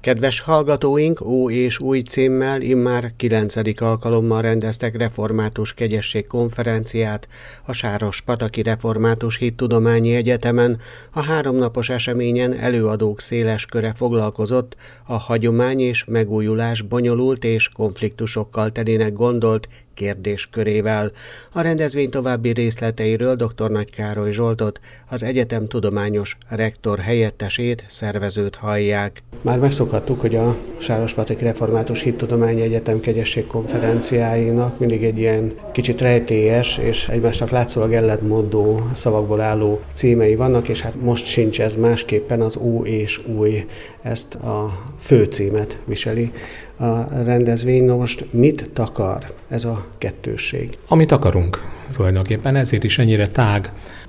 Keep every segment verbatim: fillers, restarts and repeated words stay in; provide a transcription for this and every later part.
Kedves hallgatóink, Ó és Új címmel immár kilencedik alkalommal rendeztek református kegyesség konferenciát a Sárospataki Református Hittudományi Egyetemen. A háromnapos eseményen előadók széles köre foglalkozott a hagyomány és megújulás bonyolult és konfliktusokkal telének gondolt kérdéskörével. A rendezvény további részleteiről dr. Nagy Károly Zsoltot, az egyetem tudományos rektor helyettesét, szervezőt hallják. Már megszokhattuk, hogy a Sárospataki Református Hittudományi Egyetem kegyesség konferenciáinak mindig egy ilyen kicsit rejtélyes és egymásnak látszólag ellentmondó szavakból álló címei vannak, és hát most sincs ez másképpen, az Ó és Új ezt a főcímet viseli a rendezvény. No most mit takar ez a kettősség? Amit akarunk tulajdonképpen, ezért is ennyire tág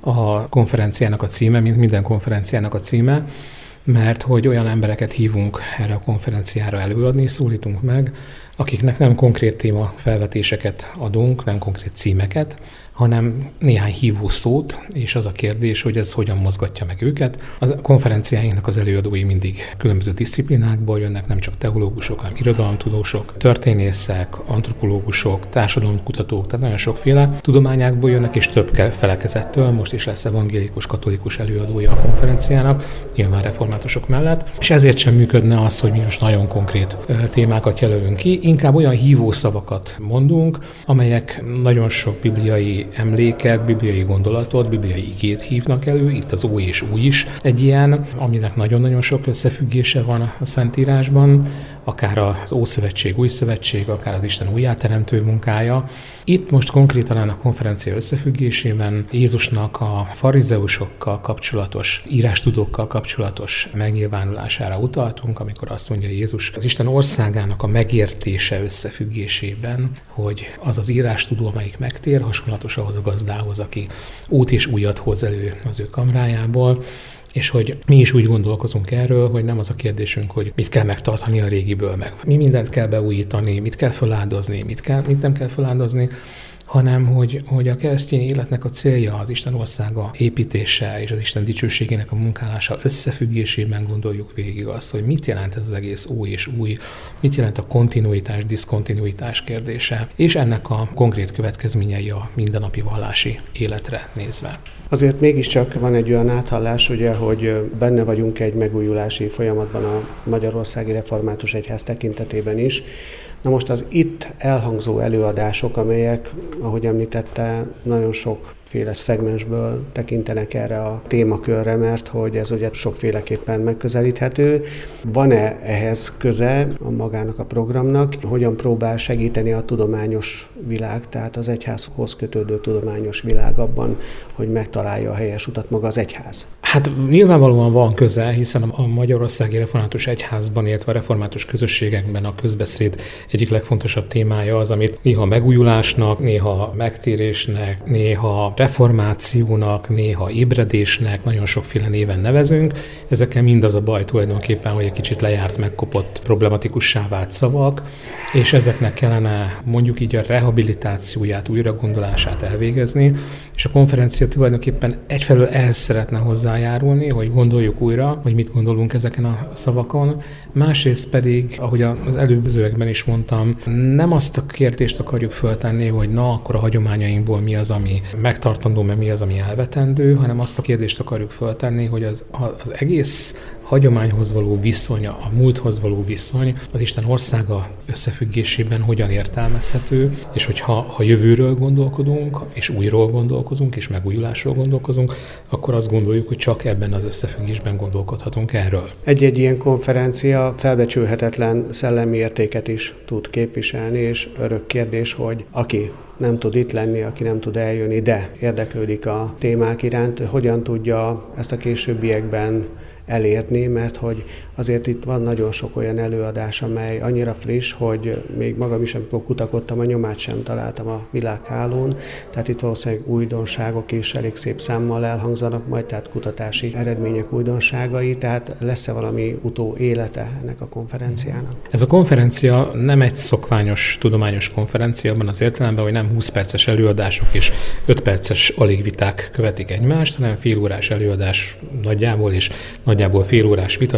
a konferenciának a címe, mint minden konferenciának a címe, mert hogy olyan embereket hívunk erre a konferenciára előadni, szólítunk meg, akiknek nem konkrét téma felvetéseket adunk, nem konkrét címeket, hanem néhány hívó szót, és az a kérdés, hogy ez hogyan mozgatja meg őket. A konferenciáinknak az előadói mindig különböző diszciplinákból jönnek, nem csak teológusok, hanem irodalomtudósok, történészek, antropológusok, társadalomkutatók, tehát nagyon sokféle tudományákból jönnek, és több felekezettől. Most is lesz evangélikus, katolikus előadója a konferenciának, nyilván reformátusok mellett, és ezért sem működne az, hogy mi most nagyon konkrét témákat jelölünk ki, inkább olyan hívó szavakat mondunk, amelyek nagyon sok bibliai emléket, bibliai gondolatot, bibliai igét hívnak elő, itt az Ó és Új is egy ilyen, aminek nagyon-nagyon sok összefüggése van a Szentírásban, akár az Ószövetség, Új Szövetség, akár az Isten újjáteremtő munkája. Itt most konkrétan a konferencia összefüggésében Jézusnak a farizeusokkal kapcsolatos, írástudókkal kapcsolatos megnyilvánulására utaltunk, amikor azt mondja Jézus az Isten országának a megértése összefüggésében, hogy az az írástudó, amelyik megtér, hasonlatos ahhoz a gazdához, aki ót és újat hoz elő az ő kamrájából, és hogy mi is úgy gondolkozunk erről, hogy nem az a kérdésünk, hogy mit kell megtartani a régiből, meg mi mindent kell beújítani, mit kell feláldozni, mit, kell, mit nem kell feláldozni, hanem hogy, hogy a keresztény életnek a célja az Isten országa építése és az Isten dicsőségének a munkálása összefüggésében gondoljuk végig azt, hogy mit jelent ez az egész Új és Új, mit jelent a kontinuitás, diszkontinuitás kérdése, és ennek a konkrét következményei a mindennapi vallási életre nézve. Azért mégiscsak van egy olyan áthallás, ugye, hogy benne vagyunk egy megújulási folyamatban a Magyarországi Református Egyház tekintetében is. Na most az itt elhangzó előadások, amelyek, ahogy említette, nagyon sokféle szegmensből tekintenek erre a témakörre, mert hogy ez ugye sokféleképpen megközelíthető. Van-e ehhez köze a magának a programnak? Hogyan próbál segíteni a tudományos világ, tehát az egyházhoz kötődő tudományos világ abban, hogy megtalálja a helyes utat maga az egyház? Hát nyilvánvalóan van köze, hiszen a Magyarországi Református Egyházban, illetve a református közösségekben a közbeszéd egyik legfontosabb témája az, amit néha megújulásnak, néha megtérésnek, néha reformációnak, néha ébredésnek, nagyon sokféle néven nevezünk. Ezekkel mind az a baj tulajdonképpen, hogy egy kicsit lejárt, megkopott, problematikussá vált szavak, és ezeknek kellene mondjuk így a rehabilitációját, újragondolását elvégezni, és a konferencia tulajdonképpen egyfelől ehhez szeretne hozzájárulni, hogy gondoljuk újra, hogy mit gondolunk ezeken a szavakon, másrészt pedig, ahogy az előzőekben is mondtam, nem azt a kérdést akarjuk föltenni, hogy na, akkor a hagyományainkból mi az, ami megtartandó, mert mi az, ami elvetendő, hanem azt a kérdést akarjuk föltenni, hogy az, az egész hagyományhoz való viszony, a múlthoz való viszony, az Isten országa összefüggésében hogyan értelmezhető, és hogyha ha jövőről gondolkodunk, és újról gondolkozunk, és megújulásról gondolkozunk, akkor azt gondoljuk, hogy csak ebben az összefüggésben gondolkodhatunk erről. Egy-egy ilyen konferencia felbecsülhetetlen szellemi értéket is tud képviselni, és örök kérdés, hogy aki nem tud itt lenni, aki nem tud eljönni, de érdeklődik a témák iránt, hogyan tudja ezt a későbbiekben elérni, mert hogy azért itt van nagyon sok olyan előadás, amely annyira friss, hogy még magam is, amikor kutakodtam, a nyomát sem találtam a világhálón, tehát itt valószínűleg újdonságok is elég szép számmal elhangzanak majd, tehát kutatási eredmények újdonságai, tehát lesz-e valami utó élete ennek a konferenciának? Ez a konferencia nem egy szokványos tudományos konferencia, abban az értelemben, hogy nem húsz perces előadások és öt perces aligviták követik egymást, hanem félórás előadás nagyjából és nagyjából félórás vita, tehát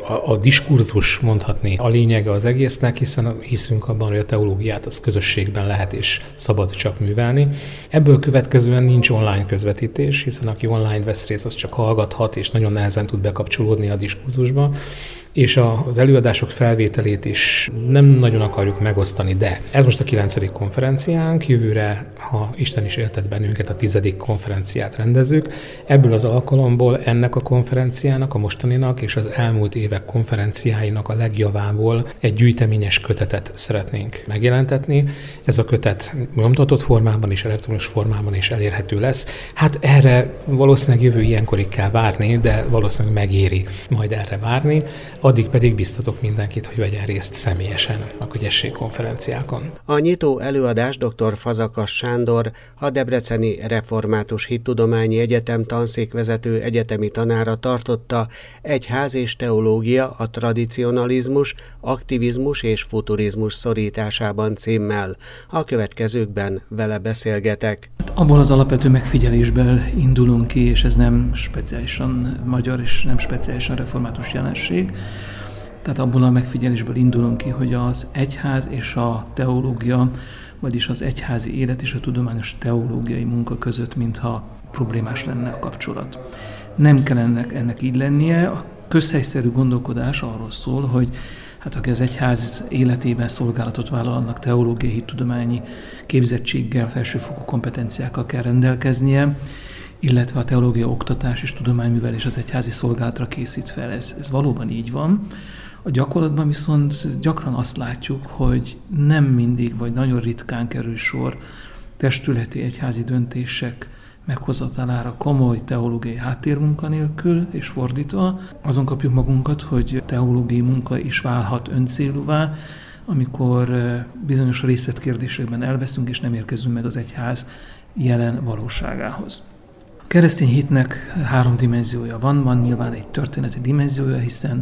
a, a diskurzus mondhatni a lényege az egésznek, hiszen hiszünk abban, hogy a teológiát az közösségben lehet és szabad csak művelni. Ebből következően nincs online közvetítés, hiszen aki online vesz részt, az csak hallgathat, és nagyon nehezen tud bekapcsolódni a diskurzusba, és az előadások felvételét is nem nagyon akarjuk megosztani, de ez most a kilencedik konferenciánk, jövőre, ha Isten is éltet bennünket, a tizedik konferenciát rendezzük. Ebből az alkalomból ennek a konferenciának, a mostaninak és az elmúlt évek konferenciáinak a legjavából egy gyűjteményes kötetet szeretnénk megjelentetni. Ez a kötet nyomtatott formában és elektronos formában is elérhető lesz. Hát erre valószínűleg jövő ilyenkorig kell várni, de valószínűleg megéri majd erre várni. Addig pedig biztatok mindenkit, hogy vegyen részt személyesen a Kegyesség konferenciákon. A nyitó előadás dr. Fazakas Sándor, a Debreceni Református Hittudományi Egyetem tanszékvezető egyetemi tanára tartotta, Egyház és teológia a tradicionalizmus, aktivizmus és futurizmus szorításában címmel. A következőkben vele beszélgetek. Abból az alapvető megfigyelésből indulunk ki, és ez nem speciálisan magyar és nem speciálisan református jelenség. Tehát abból a megfigyelésből indulunk ki, hogy az egyház és a teológia, vagyis az egyházi élet és a tudományos teológiai munka között mintha problémás lenne a kapcsolat. Nem kell ennek, ennek így lennie. A közhelyszerű gondolkodás arról szól, hogy hát aki az egyház életében szolgálatot vállal, annak teológiai hittudományi képzettséggel, felsőfokú kompetenciákkal kell rendelkeznie, illetve a teológia oktatás és tudományművelés az egyházi szolgálatra készít fel. Ez, ez valóban így van. A gyakorlatban viszont gyakran azt látjuk, hogy nem mindig, vagy nagyon ritkán kerül sor testületi egyházi döntések meghozatalára komoly teológiai háttérmunka nélkül, és fordítva, azon kapjuk magunkat, hogy teológiai munka is válhat öncélúvá, amikor bizonyos részletkérdésekben elveszünk, és nem érkezünk meg az egyház jelen valóságához. A keresztény hitnek három dimenziója van, van nyilván egy történeti dimenziója, hiszen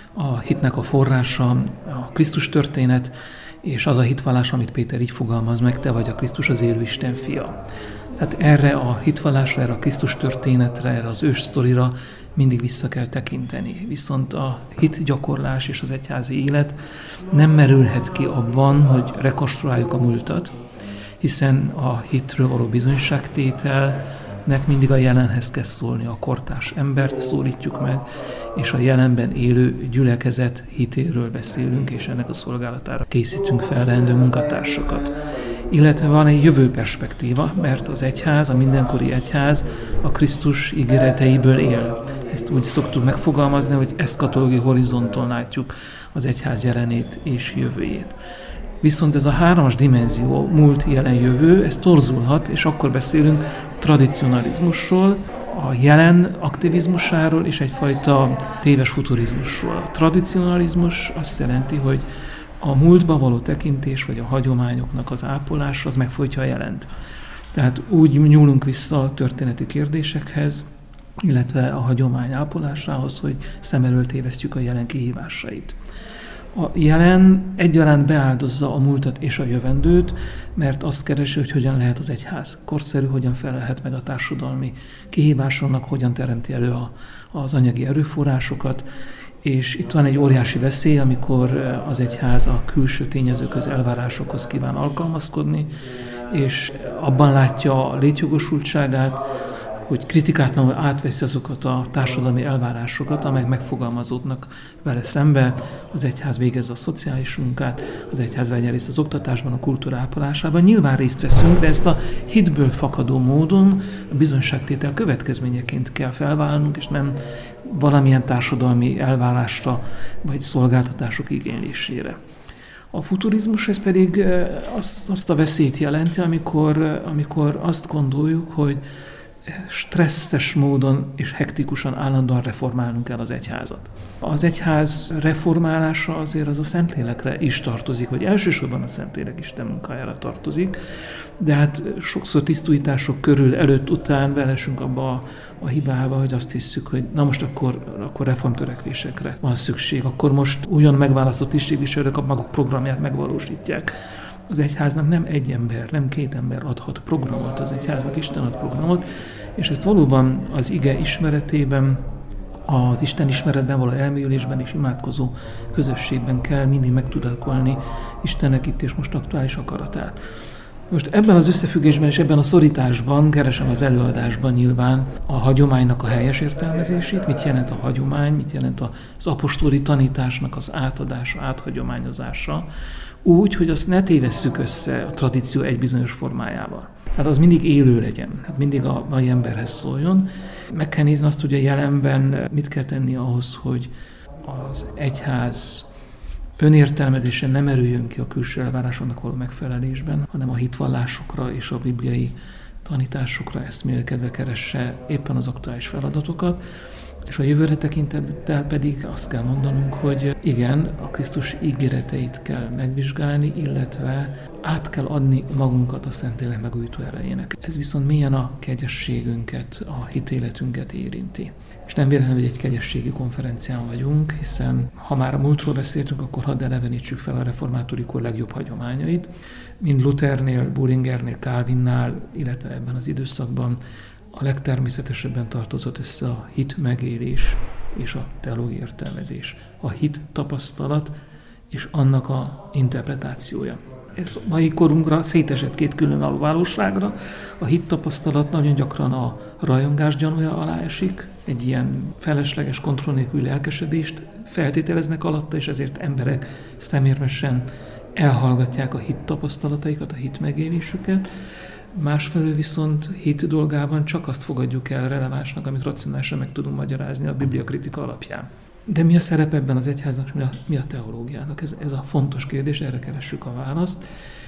a hitnek a forrása a Krisztus történet, és az a hitvallás, amit Péter így fogalmaz meg, te vagy a Krisztus, az élő Isten fia. Tehát erre a hitvallásra, erre a Krisztus történetre, erre az ős sztorira mindig vissza kell tekinteni. Viszont a hitgyakorlás és az egyházi élet nem merülhet ki abban, hogy rekonstruáljuk a múltat, hiszen a hitről való bizonyságtételnek mindig a jelenhez kell szólni, a kortárs embert szólítjuk meg, és a jelenben élő gyülekezet hitéről beszélünk, és ennek a szolgálatára készítünk fel leendő munkatársakat. Illetve van egy jövő perspektíva, mert az egyház, a mindenkori egyház a Krisztus ígéreteiből él. Ezt úgy szoktuk megfogalmazni, hogy eszkatológiai horizonton látjuk az egyház jelenét és jövőjét. Viszont ez a hármas dimenzió, múlt, jelen, jövő, ez torzulhat, és akkor beszélünk tradicionalizmusról, a jelen aktivizmusáról és egyfajta téves futurizmusról. A tradicionalizmus azt jelenti, hogy a múltba való tekintés, vagy a hagyományoknak az ápolása, az megfojtja a jelent. Tehát úgy nyúlunk vissza a történeti kérdésekhez, illetve a hagyomány ápolásához, hogy szem elől tévesztjük a jelen kihívásait. A jelen egyaránt beáldozza a múltat és a jövendőt, mert azt keresi, hogy hogyan lehet az egyház korszerű, hogyan felelhet meg a társadalmi kihívásoknak, hogyan teremti elő a, az anyagi erőforrásokat, és itt van egy óriási veszély, amikor az egyház a külső tényezőköz, elvárásokhoz kíván alkalmazkodni, és abban látja a létjogosultságát, hogy kritikátlanul átveszi azokat a társadalmi elvárásokat, amelyek megfogalmazódnak vele szembe. Az egyház végezze a szociális munkát, az egyház vegyen részt az oktatásban, a kultúra ápolásában. Nyilván részt veszünk, de ezt a hitből fakadó módon a bizonyságtétel következményeként kell felvállalnunk, és nem valamilyen társadalmi elvárásra vagy szolgáltatások igénylésére. A futurizmus ez pedig azt a veszélyt jelenti, amikor, amikor azt gondoljuk, hogy stresszes módon és hektikusan állandóan reformálnunk kell az egyházat. Az egyház reformálása azért az a Szentlélekre is tartozik, vagy elsősorban a Szentlélek Isten munkájára tartozik, de hát sokszor tisztújítások körül, előtt, után belesünk abba a, a hibába, hogy azt hiszük, hogy na most akkor, akkor reformtörekvésekre van szükség, akkor most újon megválasztott tisztségviselők a maguk programját megvalósítják. Az egyháznak nem egy ember, nem két ember adhat programot, az egyháznak Isten ad programot, és ezt valóban az ige ismeretében, az Isten ismeretben való elmélyülésben és imádkozó közösségben kell mindig megtudatkolni Istennek itt és most aktuális akaratát. Most ebben az összefüggésben és ebben a szorításban keresem az előadásban nyilván a hagyománynak a helyes értelmezését, mit jelent a hagyomány, mit jelent az apostoli tanításnak az átadása, áthagyományozása, úgy, hogy azt ne tévesszük össze a tradíció egy bizonyos formájával. Hát az mindig élő legyen, hát mindig a mai emberhez szóljon. Meg kell nézni azt, hogy a jelenben mit kell tenni ahhoz, hogy az egyház önértelmezése nem erüljön ki a külső elvárásoknak való megfelelésben, hanem a hitvallásokra és a bibliai tanításokra eszmélkedve keresse éppen az aktuális feladatokat, és a jövőre tekintettel pedig azt kell mondanunk, hogy igen, a Krisztus ígéreteit kell megvizsgálni, illetve át kell adni magunkat a Szentlélek megújító erejének. Ez viszont mélyen a kegyességünket, a hitéletünket érinti. És nem véletlen, hogy egy kegyességi konferencián vagyunk, hiszen ha már a múltról beszéltünk, akkor hadd elevenítsük fel a reformátori kor legjobb hagyományait. Mind Luthernél, Bullingernél, Calvinnál, illetve ebben az időszakban a legtermészetesebben tartozott össze a hit megélés és a teológiai értelmezés. A hit tapasztalat és annak a interpretációja. Ez mai korunkra szétesett két különálló valóságra. A hit tapasztalat nagyon gyakran a rajongás gyanúja alá esik, egy ilyen felesleges kontroll nélküli lelkesedést feltételeznek alatta, és ezért emberek szemérmesen elhallgatják a hit tapasztalataikat, a hit megélésüket. Másfelől viszont hit dolgában csak azt fogadjuk el relevánsnak, amit racionálisan meg tudunk magyarázni a Biblia kritika alapján. De mi a szerep ebben az egyháznak, mi a, mi a teológiának? Ez, ez a fontos kérdés, erre keressük a választ.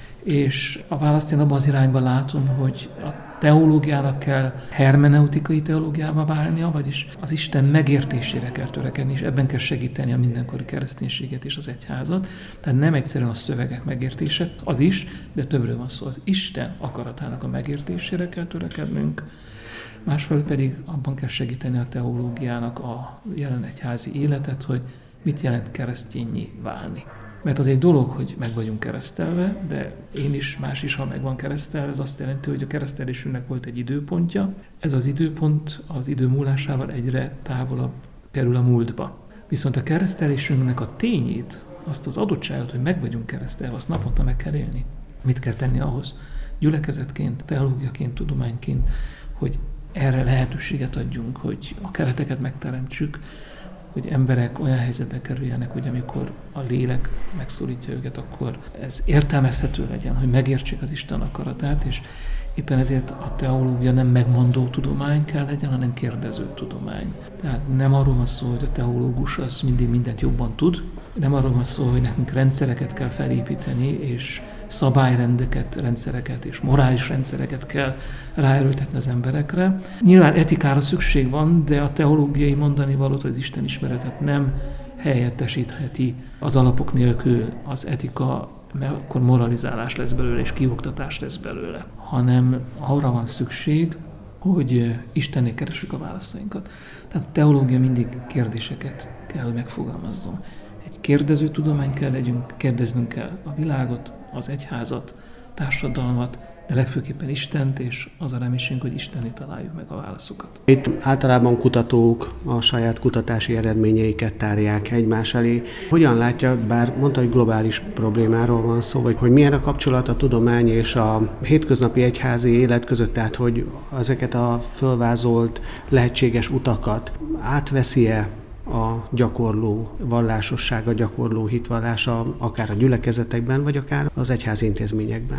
És a választ én abban az irányban látom, hogy a teológiának kell hermeneutikai teológiába válnia, vagyis az Isten megértésére kell törekedni, és ebben kell segíteni a mindenkori kereszténységet és az egyházat. Tehát nem egyszerűen a szövegek megértése, az is, de többről van szó. Az Isten akaratának a megértésére kell törekednünk, másfelől pedig abban kell segíteni a teológiának a jelen egyházi életet, hogy mit jelent keresztényé válni. Mert az egy dolog, hogy meg vagyunk keresztelve, de én is, más is, ha meg van keresztelve, ez azt jelenti, hogy a keresztelésünknek volt egy időpontja. Ez az időpont az idő múlásával egyre távolabb kerül a múltba. Viszont a keresztelésünknek a tényét, azt az adottságot, hogy meg vagyunk keresztelve, azt naponta meg kell élni. Mit kell tenni ahhoz? Gyülekezetként, teológiaként, tudományként, hogy erre lehetőséget adjunk, hogy a kereteket megteremtsük, hogy emberek olyan helyzetbe kerüljenek, hogy amikor a lélek megszólítja őket, akkor ez értelmezhető legyen, hogy megértsék az Isten akaratát, és éppen ezért a teológia nem megmondó tudomány kell legyen, hanem kérdező tudomány. Tehát nem arról van szó, hogy a teológus az mindig mindent jobban tud, nem arról van szó, hogy nekünk rendszereket kell felépíteni, és szabályrendeket, rendszereket és morális rendszereket kell ráerőltetni az emberekre. Nyilván etikára szükség van, de a teológiai mondani valót, az Isten ismeretet nem helyettesítheti az alapok nélkül az etika, mert akkor moralizálás lesz belőle, és kioktatás lesz belőle, hanem arra van szükség, hogy Istennél keressük a válaszainkat. Tehát a teológia mindig kérdéseket kell, hogy megfogalmazzon. Egy kérdező tudomány kell legyünk, kérdeznünk kell a világot, az egyházat, társadalmat, de legfőképpen Istent, és az a reménységünk, hogy Istennél találjuk meg a válaszokat. Itt általában kutatók a saját kutatási eredményeiket tárják egymás elé. Hogyan látja, bár mondta, hogy globális problémáról van szó, vagy hogy milyen a kapcsolat a tudomány és a hétköznapi egyházi élet között, tehát hogy ezeket a fölvázolt lehetséges utakat átveszi-e a gyakorló vallásosság, a gyakorló hitvallása, akár a gyülekezetekben, vagy akár az egyházi intézményekben?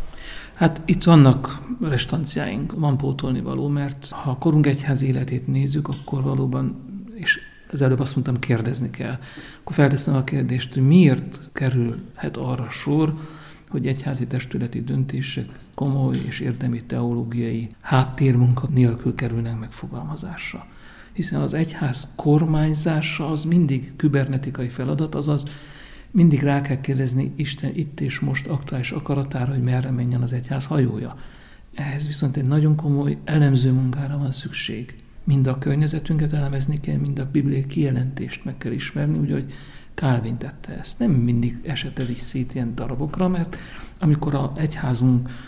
Hát itt vannak restanciáink, van pótolni való, mert ha a korunk egyházi életét nézzük, akkor valóban, és az előbb azt mondtam, kérdezni kell. Akkor felteszem a kérdést, hogy miért kerülhet arra sor, hogy egyházi testületi döntések komoly és érdemi teológiai háttérmunka nélkül kerülnek megfogalmazásra. Hiszen az egyház kormányzása az mindig kibernetikai feladat, azaz mindig rá kell kérdezni Isten itt és most aktuális akaratára, hogy merre menjen az egyház hajója. Ehhez viszont egy nagyon komoly elemző munkára van szükség. Mind a környezetünket elemezni kell, mind a bibliai kijelentést meg kell ismerni, úgy, hogy Calvin tette ezt. Nem mindig esett ez is szét ilyen darabokra, mert amikor az egyházunk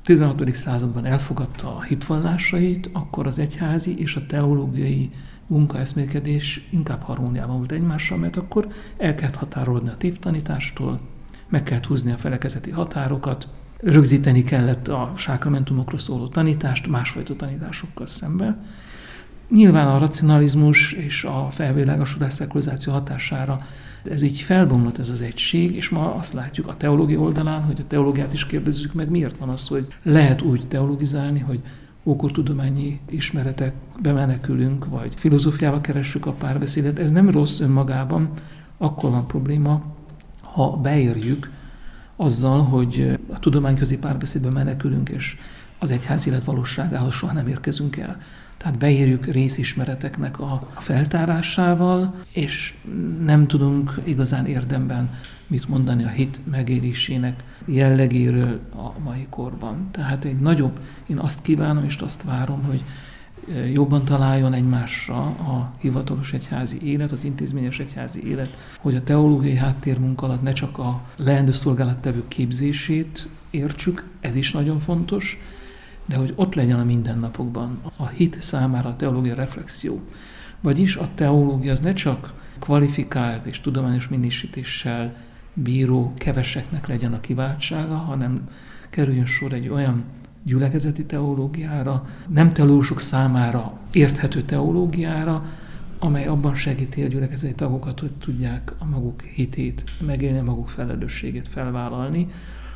tizenhatodik században elfogadta a hitvallásait, akkor az egyházi és a teológiai munkaeszmélkedés inkább harmóniában volt egymással, mert akkor el kellett határolni a tévtanítástól, meg kellett húzni a felekezeti határokat, rögzíteni kellett a sákramentumokról szóló tanítást másfajta tanításokkal szemben. Nyilván a racionalizmus és a felvilágosodás szekulizáció hatására ez így felbomlott ez az egység, és ma azt látjuk a teológia oldalán, hogy a teológiát is kérdezzük meg, miért van az, hogy lehet úgy teologizálni, hogy ókortudományi ismeretekbe menekülünk, vagy filozófiába keressük a párbeszédet. Ez nem rossz önmagában, akkor van probléma, ha beérjük azzal, hogy a tudományközi párbeszédbe menekülünk, és az egyház élet valóságához soha nem érkezünk el. Tehát beérjük részismereteknek a feltárásával, és nem tudunk igazán érdemben mit mondani a hit megélésének jellegéről a mai korban. Tehát egy nagyobb, én azt kívánom és azt várom, hogy jobban találjon egymásra a hivatalos egyházi élet, az intézményes egyházi élet, hogy a teológiai háttérmunka alatt ne csak a leendő szolgálattevők képzését értsük, ez is nagyon fontos, de hogy ott legyen a mindennapokban a hit számára a teológia reflexió. Vagyis a teológia az ne csak kvalifikált és tudományos minősítéssel bíró keveseknek legyen a kiváltsága, hanem kerüljön sor egy olyan gyülekezeti teológiára, nem teológusok számára érthető teológiára, amely abban segíti a gyülekezeti tagokat, hogy tudják a maguk hitét megélni, a maguk felelősségét felvállalni,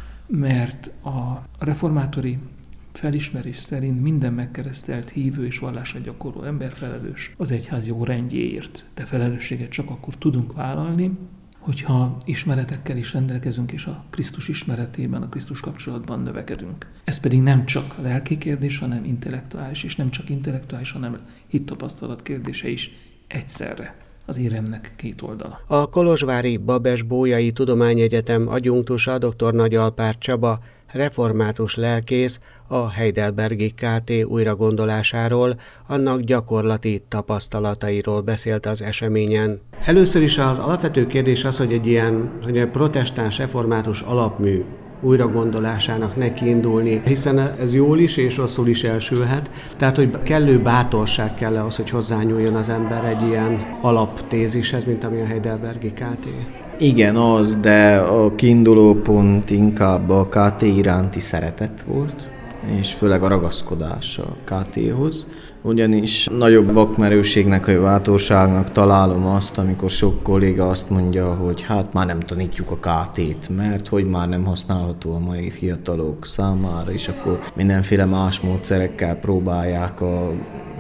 mert a reformátori felismerés szerint minden megkeresztelt hívő és vallásra gyakorló ember felelős az egyház jogrendjéért. De felelősséget csak akkor tudunk vállalni, hogyha ismeretekkel is rendelkezünk, és a Krisztus ismeretében, a Krisztus kapcsolatban növekedünk. Ez pedig nem csak lelki kérdés, hanem intellektuális, és nem csak intellektuális, hanem hittapasztalat kérdése is egyszerre. Az éremnek két oldala. A kolozsvári Babes-Bolyai Tudományegyetem adjunktusa dr. Nagy Alpár Csaba, református lelkész, a Heidelbergi Kft. Újragondolásáról, annak gyakorlati tapasztalatairól beszélt az eseményen. Először is az alapvető kérdés az, hogy egy ilyen hogy protestáns református alapmű újragondolásának nekiindulni, hiszen ez jól is és rosszul is elsülhet. Tehát, hogy kellő bátorság kell ahhoz, hogy hozzányúljon az ember egy ilyen alaptézishez, mint ami a Heidelbergi Kft. Igen, az, de a kiinduló pont inkább a ká té iránti szeretet volt, és főleg a ragaszkodás a ká téhoz. Ugyanis nagyobb vakmerőségnek, vagy bátorságnak találom azt, amikor sok kolléga azt mondja, hogy hát már nem tanítjuk a ká tét, mert hogy már nem használható a mai fiatalok számára, és akkor mindenféle más módszerekkel próbálják a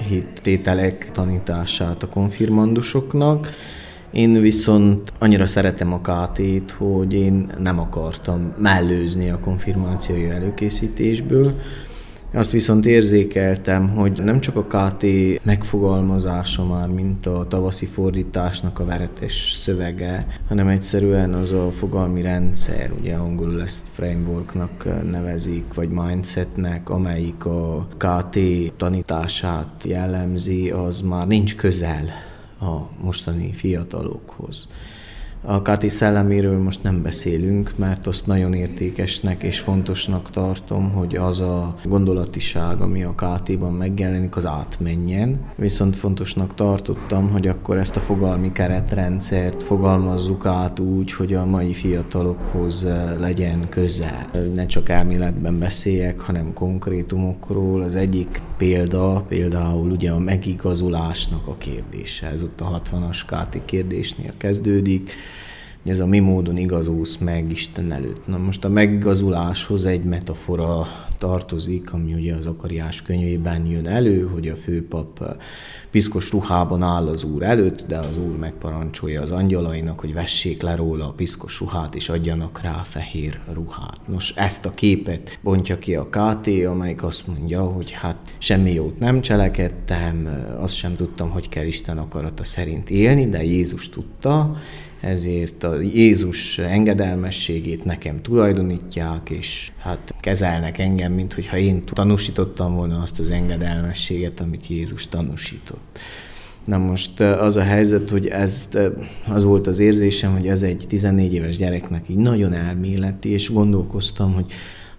hittételek tanítását a konfirmandusoknak. Én viszont annyira szeretem a ká tét, hogy én nem akartam mellőzni a konfirmációi előkészítésből. Azt viszont érzékeltem, hogy nem csak a ká té megfogalmazása már, mint a tavaszi fordításnak a veretes szövege, hanem egyszerűen az a fogalmi rendszer, ugye angolul ezt frameworknak nevezik, vagy mindsetnek, amelyik a ká té tanítását jellemzi, az már nincs közel a mostani fiatalokhoz. A ká té szelleméről most nem beszélünk, mert azt nagyon értékesnek és fontosnak tartom, hogy az a gondolatiság, ami a ká téban megjelenik, az átmenjen. Viszont fontosnak tartottam, hogy akkor ezt a fogalmi keretrendszert fogalmazzuk át úgy, hogy a mai fiatalokhoz legyen közel. Ne csak elméletben beszéljek, hanem konkrétumokról. Az egyik példa, például ugye a megigazulásnak a kérdése. Ez ott a hatvanas ká té kérdésnél kezdődik. Ez a mi módon igazulsz meg Isten előtt. Na most a megigazuláshoz egy metafora tartozik, ami ugye az Zakariás könyvében jön elő, hogy a főpap piszkos ruhában áll az Úr előtt, de az Úr megparancsolja az angyalainak, hogy vessék le róla a piszkos ruhát, és adjanak rá fehér ruhát. Nos, ezt a képet bontja ki a ká té, amelyik azt mondja, hogy hát semmi jót nem cselekedtem, azt sem tudtam, hogy kell Isten akarata szerint élni, de Jézus tudta, ezért a Jézus engedelmességét nekem tulajdonítják, és hát kezelnek engem, mint hogyha én tanúsítottam volna azt az engedelmességet, amit Jézus tanúsított. Na most az a helyzet, hogy ez, az volt az érzésem, hogy ez egy tizennégy éves gyereknek így nagyon elméleti, és gondolkoztam, hogy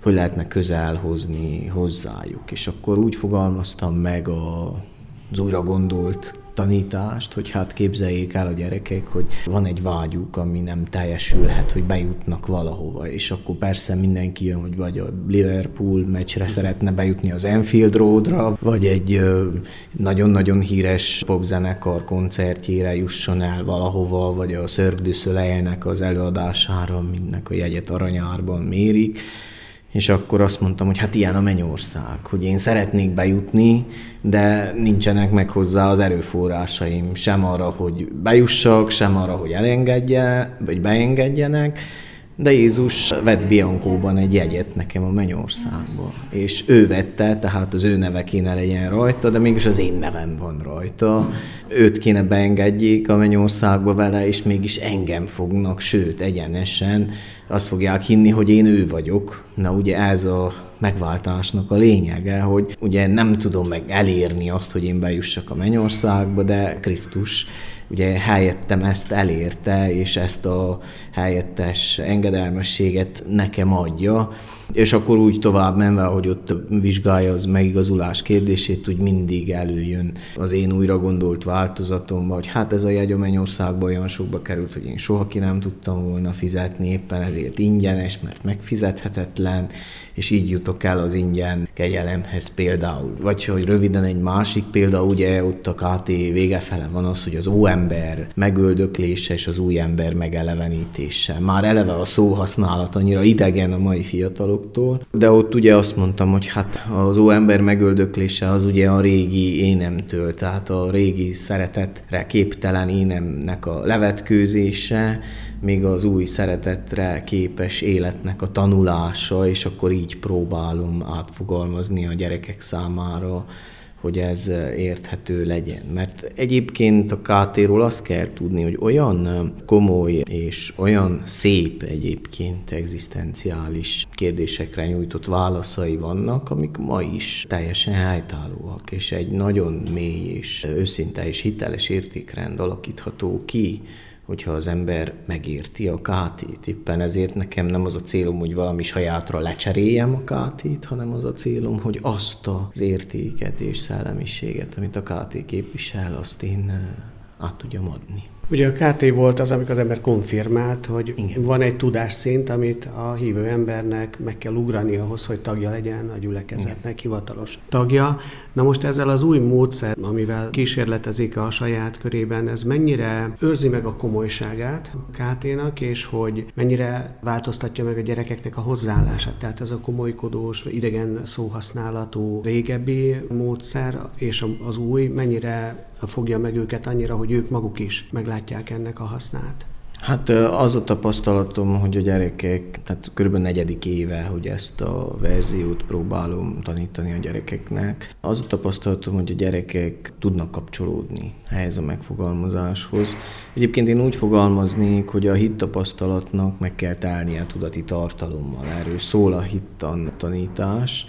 hogy lehetne közel hozni hozzájuk. És akkor úgy fogalmaztam meg a, az újra gondolt tanítást, hogy hát képzeljék el a gyerekek, hogy van egy vágyuk, ami nem teljesülhet, hogy bejutnak valahova, és akkor persze mindenki jön, hogy vagy a Liverpool meccsre szeretne bejutni az Anfield Roadra, vagy egy ö, nagyon-nagyon híres popzenekar koncertjére jusson el valahova, vagy a Cirque du Soleilnek az előadására, mindnek a jegyet aranyárban mérik. És akkor azt mondtam, hogy hát ilyen a mennyország, hogy én szeretnék bejutni, de nincsenek meg hozzá az erőforrásaim, sem arra, hogy bejussak, sem arra, hogy elengedje, vagy beengedjenek, de Jézus vett Biancóban egy jegyet nekem a mennyországba. És ő vette, tehát az ő neve kéne legyen rajta, de mégis az én nevem van rajta. Őt kéne beengedjék a mennyországba vele, és mégis engem fognak, sőt, egyenesen azt fogják hinni, hogy én ő vagyok. Na ugye ez a megváltásnak a lényege, hogy ugye nem tudom meg elérni azt, hogy én bejussak a mennyországba, de Krisztus ugye helyettem ezt elérte, és ezt a helyettes engedelmességet nekem adja, és akkor úgy tovább menve, ahogy ott vizsgálja az megigazulás kérdését, úgy mindig előjön az én újra gondolt változatomban, hogy hát ez a jegy a mennyországban olyan sokba került, hogy én soha ki nem tudtam volna fizetni, éppen ezért ingyenes, mert megfizethetetlen, és így jutok el az ingyen kegyelemhez például. Vagy hogy röviden egy másik példa, ugye ott a ká té végefele van az, hogy az óember megöldöklése és az új ember megelevenítése. Már eleve a szóhasználat annyira idegen a mai fiataloktól, de ott ugye azt mondtam, hogy hát az óember megöldöklése az ugye a régi énemtől, tehát a régi szeretetre képtelen énemnek a levetkőzése, még az új szeretetre képes életnek a tanulása, és akkor így próbálom átfogalmazni a gyerekek számára, hogy ez érthető legyen. Mert egyébként a ká té-ról azt kell tudni, hogy olyan komoly és olyan szép egyébként egzisztenciális kérdésekre nyújtott válaszai vannak, amik ma is teljesen helytállóak, és egy nagyon mély és őszinte és hiteles értékrend alakítható ki, hogyha az ember megérti a ká té-t. Éppen ezért nekem nem az a célom, hogy valami sajátra lecseréljem a ká té-t, hanem az a célom, hogy azt az értéket és szellemiséget, amit a ká té képvisel, azt én át tudjam adni. Ugye a ká té volt az, amikor az ember konfirmált, hogy igen, van egy tudásszint, amit a hívő embernek meg kell ugrani ahhoz, hogy tagja legyen a gyülekezetnek, igen, hivatalos tagja. Na most ezzel az új módszer, amivel kísérletezik a saját körében, ez mennyire őrzi meg a komolyságát a ká té-nak, és hogy mennyire változtatja meg a gyerekeknek a hozzáállását. Tehát ez a komolykodós, idegen szóhasználatú régebbi módszer, és az új mennyire fogja meg őket annyira, hogy ők maguk is meglátják ennek a hasznát. Hát az a tapasztalatom, hogy a gyerekek, tehát körülbelül negyedik éve, hogy ezt a verziót próbálom tanítani a gyerekeknek. Az a tapasztalatom, hogy a gyerekek tudnak kapcsolódni ehhez a megfogalmazáshoz. Egyébként én úgy fogalmaznék, hogy a hittapasztalatnak meg kell telnie tudati tartalommal. Erről szól a hittanítás,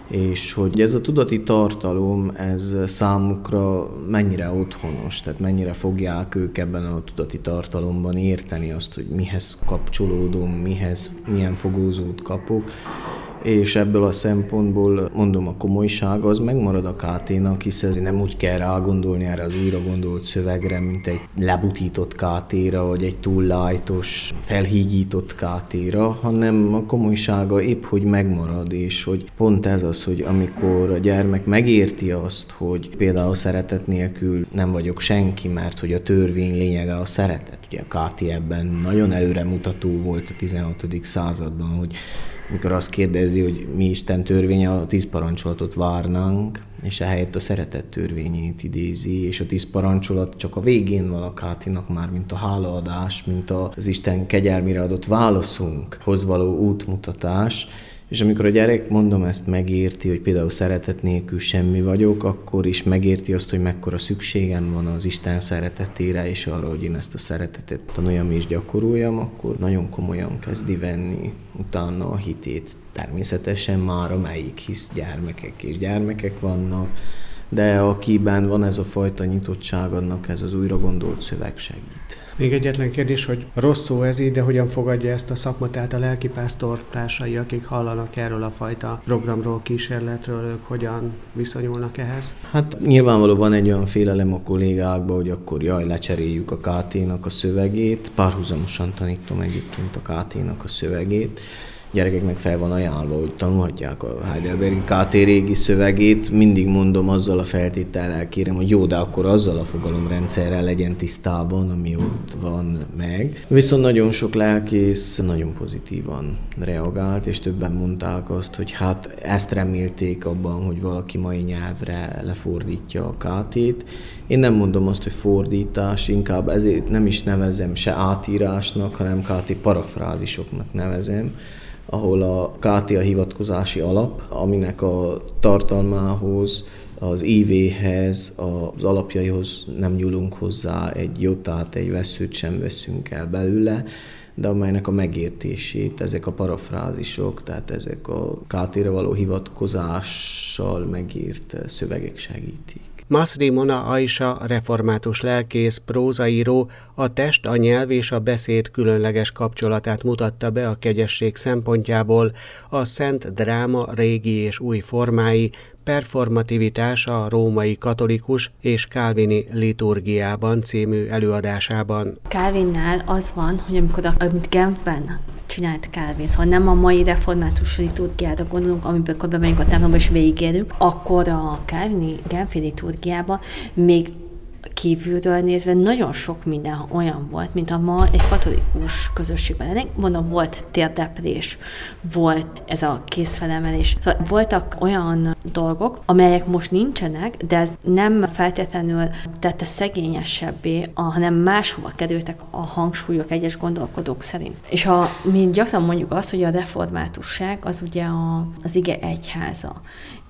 és hogy ez a tudati tartalom, ez számukra mennyire otthonos, tehát mennyire fogják ők ebben a tudati tartalomban érteni azt, hogy mihez kapcsolódom, mihez, milyen fogózót kapok, és ebből a szempontból mondom, a komolyság az megmarad a ká té-nak, hisz ez nem úgy kell rágondolni erre az újra gondolt szövegre, mint egy lebutított ká té-ra, vagy egy túl lájtos, felhígított ká té-ra, hanem a komolysága épp hogy megmarad, és hogy pont ez az, hogy amikor a gyermek megérti azt, hogy például szeretet nélkül nem vagyok senki, mert hogy a törvény lényege a szeretet. Ugye a ká té ebben nagyon előremutató volt a tizenhatodik században, hogy mikor azt kérdezi, hogy mi Isten törvénye, a tíz parancsolatot várnánk, és ehelyett a szeretet törvényét idézi, és a tíz parancsolat csak a végén van a ká té-nak már, mint a hálaadás, mint az Isten kegyelmére adott válaszunkhoz való útmutatás. És amikor a gyerek, mondom, ezt megérti, hogy például szeretet nélkül semmi vagyok, akkor is megérti azt, hogy mekkora szükségem van az Isten szeretetére, és arra, hogy én ezt a szeretetet tanuljam és gyakoroljam, akkor nagyon komolyan kezdi venni utána a hitét. Természetesen már amelyik hisz gyermekek és gyermekek vannak, de akiben van ez a fajta nyitottság, annak ez az újra gondolt szöveg segít. Még egyetlen kérdés, hogy rossz szó ez így, de hogyan fogadja ezt a szakma, tehát a lelkipásztor társai, akik hallanak erről a fajta programról, kísérletről, ők hogyan viszonyulnak ehhez? Hát nyilvánvalóan van egy olyan félelem a kollégákban, hogy akkor jaj, lecseréljük a ká té-nak a szövegét, párhuzamosan tanítom egyébként a ká té-nak a szövegét. Gyerekeknek fel van ajánlva, hogy tanulhatják a Heidelbergi ká té régi szövegét. Mindig mondom, azzal a feltétellel kérem, hogy jó, de akkor azzal a fogalomrendszerrel legyen tisztában, ami ott van meg. Viszont nagyon sok lelkész nagyon pozitívan reagált, és többen mondták azt, hogy hát ezt remélték abban, hogy valaki mai nyelvre lefordítja a ká té-t. Én nem mondom azt, hogy fordítás, inkább ezért nem is nevezem se átírásnak, hanem ká té parafrázisoknak nevezem, ahol a ká té a hivatkozási alap, aminek a tartalmához, az ívéhez, az alapjaihoz nem nyúlunk hozzá egy jotát, egy veszőt sem veszünk el belőle, de amelynek a megértését ezek a parafrázisok, tehát ezek a ká té-re való hivatkozással megírt szövegek segítik. Masri Mona Aisha, református lelkész, prózaíró, a test, a nyelv és a beszéd különleges kapcsolatát mutatta be a kegyesség szempontjából, a szent dráma régi és új formái, performativitás a római katolikus és kálvini liturgiában című előadásában. Calvinnál az van, hogy amikor a, amit Genfben csinált Calvin, szóval nem a mai református liturgiára gondolunk, amiből bemegyünk a templomba és végigérünk, akkor a calvini Genfi liturgiában még kívülről nézve nagyon sok minden olyan volt, mint a ma egy katolikus közösségben. Mondom, volt térdeplés, volt ez a kézfelemelés. Szóval voltak olyan dolgok, amelyek most nincsenek, de ez nem feltétlenül tette szegényesebbé, hanem máshova kerültek a hangsúlyok egyes gondolkodók szerint. És a, mi gyakran mondjuk azt, hogy a reformátusság az ugye a, az ige egyháza.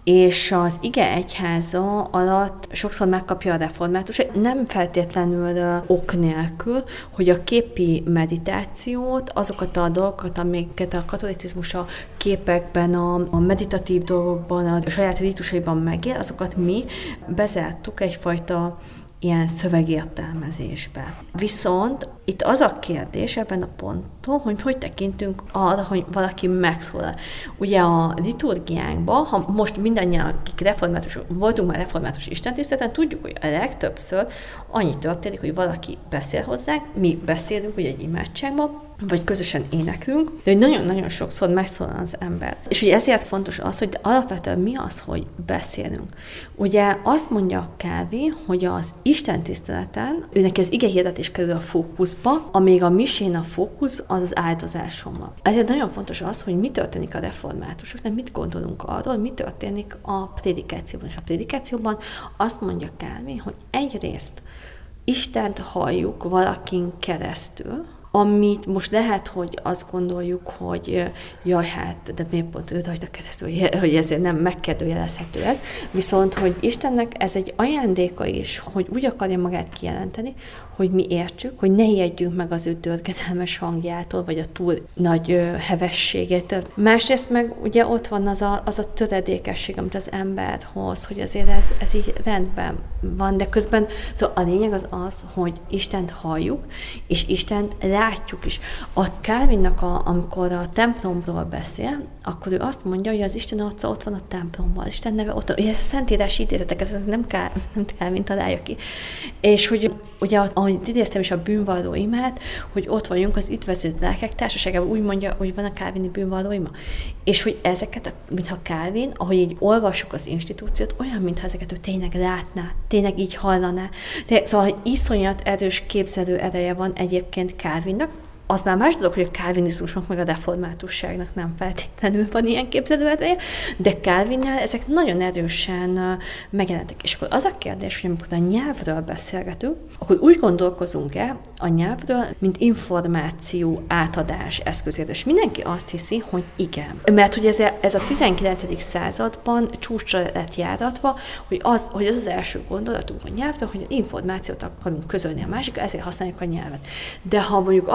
És az ige egyháza alatt sokszor megkapja a református, nem feltétlenül ok nélkül, hogy a képi meditációt, azokat a dolgokat, amiket a katolicizmus a képekben, a, a meditatív dolgokban, a saját rítusaiban megél, azokat mi bezártuk egyfajta ilyen szövegértelmezésbe. Viszont itt az a kérdés ebben a ponton, hogy hogy tekintünk arra, hogy valaki megszólal. Ugye a liturgiánkban, ha most mindannyian, akik református, voltunk már református istentiszteleten, tudjuk, hogy a legtöbbször annyi történik, hogy valaki beszél hozzánk, mi beszélünk ugye egy imádságban, vagy közösen éneklünk, de hogy nagyon-nagyon sokszor megszólal az ember. És ugye ezért fontos az, hogy alapvetően mi az, hogy beszélünk. Ugye azt mondja Calvin, hogy az istentiszteleten, őnek az igehirdetés kerül a fókuszba, amíg a misén a fókusz az az áldozáson van. Ezért nagyon fontos az, hogy mi történik a reformátusoknak, mit gondolunk arról, mi történik a prédikációban. És a prédikációban azt mondja Calvin, hogy egyrészt Istent halljuk valakin keresztül, amit most lehet, hogy azt gondoljuk, hogy jaj, hát, de miért pont őt hagyta keresztül, hogy ezért nem megkérdőjelezhető ez. Viszont, hogy Istennek ez egy ajándéka is, hogy úgy akarja magát kijelenteni, hogy mi értsük, hogy ne ijedjünk meg az ő törkedelmes hangjától, vagy a túl nagy ö, hevességétől. Másrészt meg ugye ott van az a, az a töredékesség, amit az ember hoz, hogy azért ez, ez így rendben van, de közben szóval a lényeg az az, hogy Istent halljuk, és Istent látjuk is. A Calvinnak, a, amikor a templomról beszél, akkor ő azt mondja, hogy az Isten arca ott van a templomban, az Isten neve ott van. Ugye ez a szentírási idézetek, ez nem kell, nem Calvin találja ki. És hogy ugye, ahogy idéztem is a bűnvalló imát, hogy ott vagyunk az üdvözült lelkek társaságában, úgy mondja, hogy van a calvini bűnvalló ima. És hogy ezeket, mintha Calvin, ahogy így olvassuk az institúciót, olyan, mintha ezeket ő tényleg látná, tényleg így hallaná. De, szóval, hogy iszonyat erős képzelő ereje van egyébként Calvinnak, az már más dolog, hogy a kálvinizmusnak meg a reformátusságnak nem feltétlenül van ilyen képzelőereje, de Calvinnál ezek nagyon erősen megjelentek. És akkor az a kérdés, hogy amikor a nyelvről beszélgetünk, akkor úgy gondolkozunk-e a nyelvről, mint információ átadás eszközére. És mindenki azt hiszi, hogy igen. Mert hogy ez a, ez a tizenkilencedik században csúcsra lett járatva, hogy az, hogy az az első gondolatunk a nyelvről, hogy információt akarunk közölni a másikkal, ezért használjuk a nyelvet. De ha mondjuk arra gondol,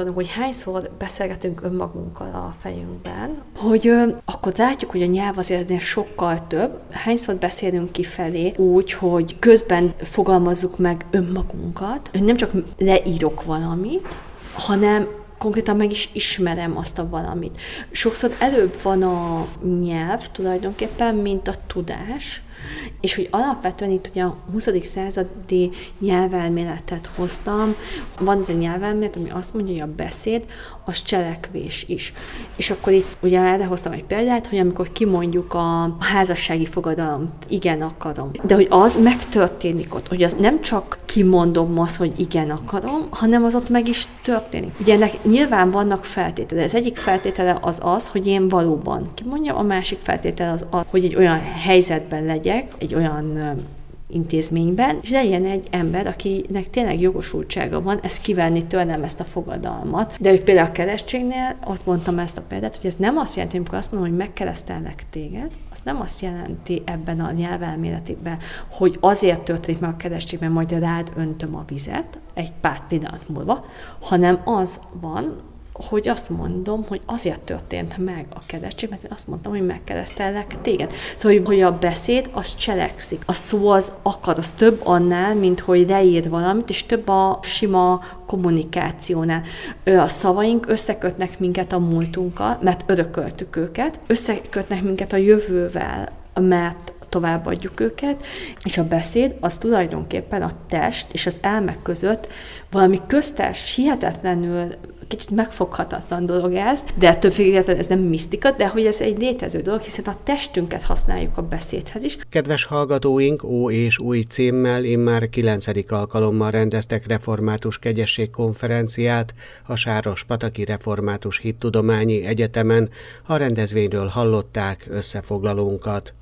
belegondolunk, hogy hányszor beszélgetünk önmagunkkal a fejünkben, hogy ö, akkor látjuk, hogy a nyelv azért sokkal több. Hányszor beszélünk kifelé úgy, hogy közben fogalmazzuk meg önmagunkat, hogy nem csak leírok valamit, hanem konkrétan meg is ismerem azt a valamit. Sokszor előbb van a nyelv tulajdonképpen, mint a tudás, és hogy alapvetően itt ugye a huszadik századi nyelvelméletet hoztam, van ez a nyelvelmélet, ami azt mondja, hogy a beszéd, az cselekvés is. És akkor itt ugye erre hoztam egy példát, hogy amikor kimondjuk a házassági fogadalmat, igen, akarom, de hogy az megtörténik ott, hogy az nem csak kimondom azt, hogy igen, akarom, hanem az ott meg is történik. Ugye ennek nyilván vannak feltétele. Az egyik feltétele az az, hogy én valóban kimondjam, a másik feltétele az az, hogy egy olyan helyzetben legyek, egy olyan intézményben, és legyen egy ember, akinek tényleg jogosultsága van ezt kivenni tőlem, ezt a fogadalmat. De hogy például a keresztségnél ott mondtam ezt a példát, hogy ez nem azt jelenti, amikor azt mondom, hogy megkeresztelnek téged, az nem azt jelenti ebben a nyelvelméletében, hogy azért történik meg a keresztségben, majd rád öntöm a vizet egy pár pillanat múlva, hanem az van, hogy azt mondom, hogy azért történt meg a keresztség, mert én azt mondtam, hogy megkeresztellek téged. Szóval, hogy a beszéd, az cselekszik. A szó az akar, az több annál, mint hogy leír valamit, és több a sima kommunikációnál. A szavaink összekötnek minket a múltunkkal, mert örököltük őket, összekötnek minket a jövővel, mert továbbadjuk őket, és a beszéd az tulajdonképpen a test és az elmek között valami köztes, hihetetlenül kicsit megfoghatatlan dolog ez, de ettől függetlenül ez nem misztika, de hogy ez egy létező dolog, hiszen a testünket használjuk a beszédhez is. Kedves hallgatóink, Ó és Új címmel immár kilencedik alkalommal rendeztek református kegyesség konferenciát a Sárospataki Református Hittudományi Egyetemen. A rendezvényről hallották összefoglalónkat.